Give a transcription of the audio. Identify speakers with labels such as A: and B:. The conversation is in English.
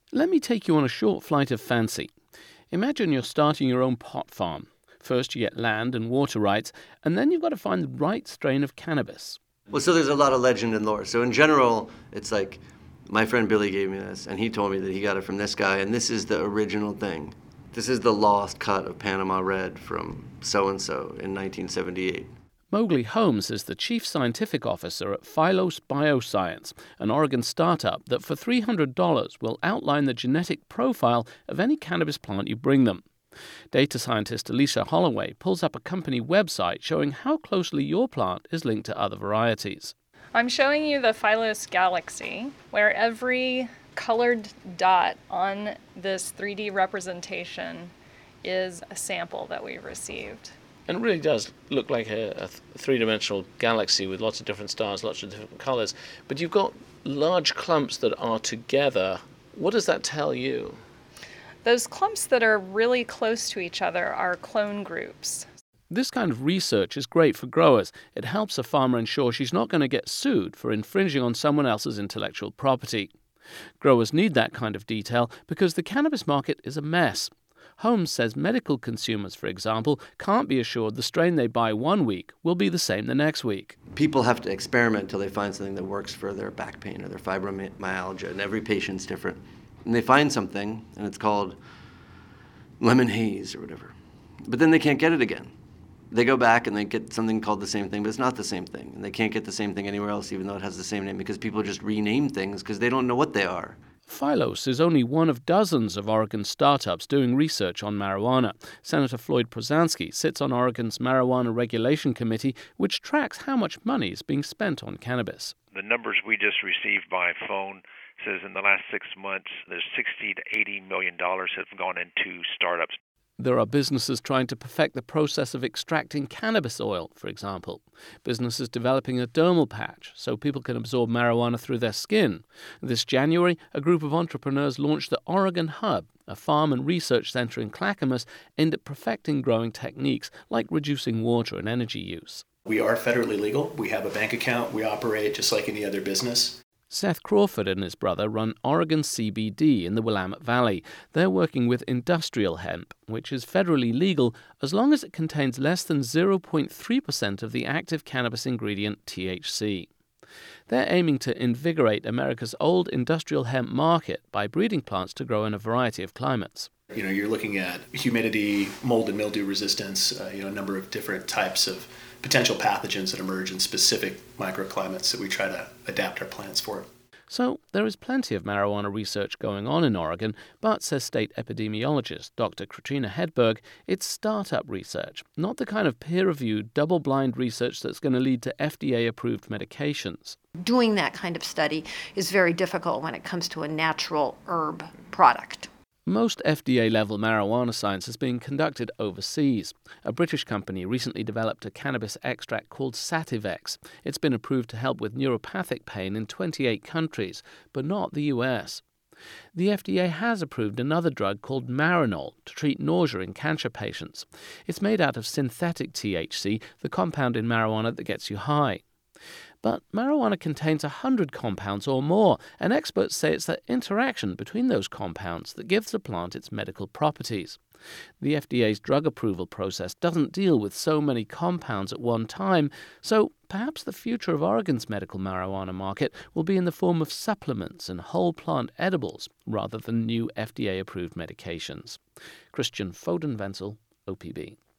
A: Let me take you on a short flight of fancy. Imagine you're starting your own pot farm. First you get land and water rights, and then you've got to find the right strain of cannabis.
B: Well, so there's a lot of legend and lore. So in general, it's like, my friend Billy gave me this, and he told me that he got it from this guy, and this is the original thing. This is the lost cut of Panama Red from so-and-so in 1978.
A: Mowgli Holmes is the chief scientific officer at Phylos Bioscience, an Oregon startup that for $300 will outline the genetic profile of any cannabis plant you bring them. Data scientist Alicia Holloway pulls up a company website showing how closely your plant is linked to other varieties.
C: I'm showing you the Phylos galaxy, where every colored dot on this 3D representation is a sample that we've received.
A: And it really does look like a three-dimensional galaxy with lots of different stars, lots of different colors. But you've got large clumps that are together. What does that tell you?
C: Those clumps that are really close to each other are clone groups.
A: This kind of research is great for growers. It helps a farmer ensure she's not going to get sued for infringing on someone else's intellectual property. Growers need that kind of detail because the cannabis market is a mess. Holmes says medical consumers, for example, can't be assured the strain they buy one week will be the same the next week.
B: People have to experiment until they find something that works for their back pain or their fibromyalgia, and every patient's different. And they find something, and it's called lemon haze or whatever. But then they can't get it again. They go back and they get something called the same thing, but it's not the same thing. And they can't get the same thing anywhere else, even though it has the same name, because people just rename things because they don't know what they are.
A: Phylos is only one of dozens of Oregon startups doing research on marijuana. Senator Floyd Prozanski sits on Oregon's Marijuana Regulation Committee, which tracks how much money is being spent on cannabis.
D: The numbers we just received by phone says in the last 6 months, there's $60 to $80 million have gone into startups.
A: There are businesses trying to perfect the process of extracting cannabis oil, for example. Businesses developing a dermal patch so people can absorb marijuana through their skin. This January, a group of entrepreneurs launched the Oregon Hub, a farm and research center in Clackamas aimed at perfecting growing techniques like reducing water and energy use.
E: We are federally legal. We have a bank account. We operate just like any other business.
A: Seth Crawford and his brother run Oregon CBD in the Willamette Valley. They're working with industrial hemp, which is federally legal as long as it contains less than 0.3% of the active cannabis ingredient THC. They're aiming to invigorate America's old industrial hemp market by breeding plants to grow in a variety of climates.
E: You're looking at humidity, mold and mildew resistance, a number of different types of potential pathogens that emerge in specific microclimates that we try to adapt our plants for.
A: So there is plenty of marijuana research going on in Oregon, but, says state epidemiologist Dr. Katrina Hedberg, it's startup research, not the kind of peer-reviewed, double-blind research that's going to lead to FDA-approved medications.
F: Doing that kind of study is very difficult when it comes to a natural herb product.
A: Most FDA-level marijuana science is being conducted overseas. A British company recently developed a cannabis extract called Sativex. It's been approved to help with neuropathic pain in 28 countries, but not the US. The FDA has approved another drug called Marinol to treat nausea in cancer patients. It's made out of synthetic THC, the compound in marijuana that gets you high. But marijuana contains 100 compounds or more, and experts say it's the interaction between those compounds that gives the plant its medical properties. The FDA's drug approval process doesn't deal with so many compounds at one time, so perhaps the future of Oregon's medical marijuana market will be in the form of supplements and whole plant edibles rather than new FDA-approved medications. Christian Foden-Wenzel, OPB.